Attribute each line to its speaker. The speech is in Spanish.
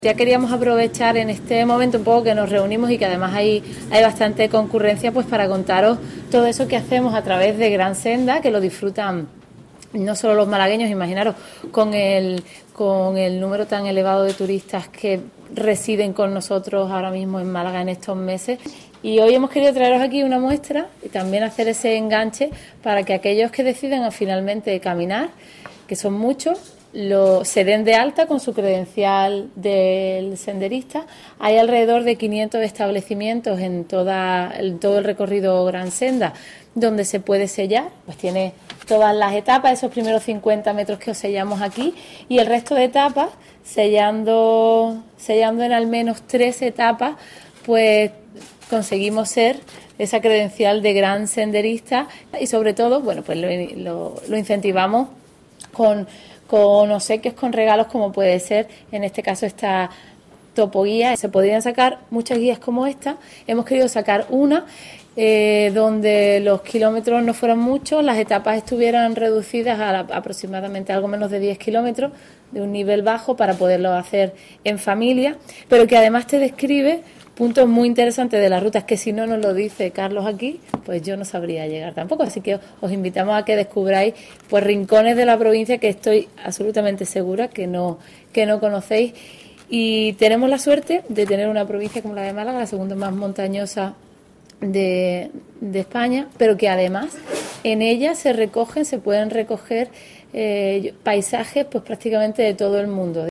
Speaker 1: Ya queríamos aprovechar en este momento un poco que nos reunimos y que además hay bastante concurrencia, pues para contaros todo eso que hacemos a través de Gran Senda, que lo disfrutan no solo los malagueños, imaginaros, con el número tan elevado de turistas que residen con nosotros ahora mismo en Málaga en estos meses. Y hoy hemos querido traeros aquí una muestra y también hacer ese enganche para que aquellos que decidan finalmente caminar, que son muchos, se den de alta con su credencial del senderista. Hay alrededor de 500 establecimientos en todo el recorrido Gran Senda donde se puede sellar, pues tiene todas las etapas, esos primeros 50 metros que os sellamos aquí y el resto de etapas, sellando en al menos 3 etapas, pues conseguimos ser esa credencial de gran senderista y sobre todo, bueno, pues lo incentivamos con obsequios, con regalos, como puede ser en este caso esta topoguía. Se podrían sacar muchas guías como esta. Hemos querido sacar una donde los kilómetros no fueran muchos, las etapas estuvieran reducidas a aproximadamente algo menos de 10 kilómetros, de un nivel bajo, para poderlo hacer en familia, pero que además te describe puntos muy interesantes de las rutas que si no nos lo dice Carlos aquí, pues yo no sabría llegar tampoco. Así que os invitamos a que descubráis pues rincones de la provincia que estoy absolutamente segura que no conocéis. Y tenemos la suerte de tener una provincia como la de Málaga, la segunda más montañosa de España, pero que además en ella se pueden recoger paisajes pues prácticamente de todo el mundo.